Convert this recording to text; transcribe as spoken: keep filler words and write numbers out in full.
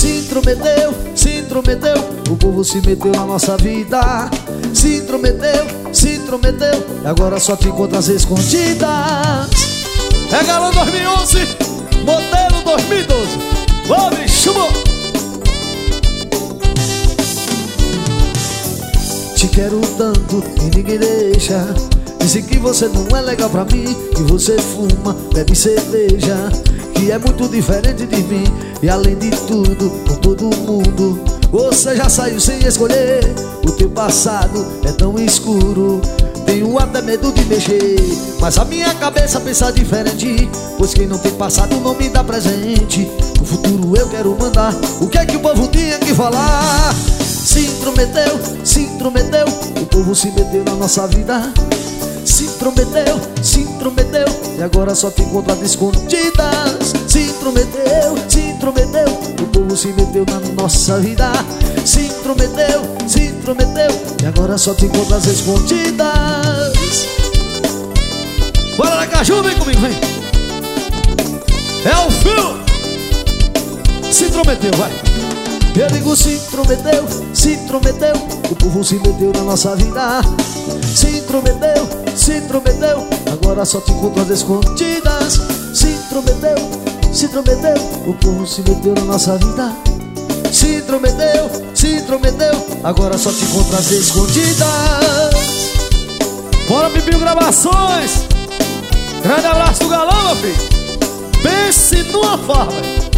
se intrometeu, se intrometeu. O povo se meteu na nossa vida. Se intrometeu, se intrometeu. E agora só te encontra às escondidas. É Galã dois mil e onze, modelo dois mil e doze. Ô, bicho bom. Te quero tanto e ninguém deixa. Dizem que você não é legal pra mim, que você fuma, bebe cerveja, que é muito diferente de mim. E além de tudo, com todo mundo, você já saiu sem escolher. O teu passado é tão escuro, tenho até medo de mexer. Mas a minha cabeça pensa diferente, pois quem não tem passado não me dá presente. No futuro eu quero mandar, o que é que o povo tinha que falar? Se intrometeu, se intrometeu. O povo se meteu na nossa vida. Se intrometeu, se intrometeu. E agora só te encontra de escondidas. Se intrometeu, se intrometeu. O povo se meteu na nossa vida. Se intrometeu, se intrometeu. E agora só te encontra às escondidas. Bora lá, Caju, vem comigo, vem. É o fio. Se intrometeu, vai. Eu digo se intrometeu, se intrometeu. O povo se meteu na nossa vida. Se intrometeu, se intrometeu. Agora só te encontro às escondidas. Se intrometeu, se intrometeu. O povo se meteu na nossa vida. Se intrometeu, se intrometeu. Agora só te encontro às escondidas. Bora, Pipinho Gravações. Grande abraço do Galã, meu filho. Pense numa farra, velho.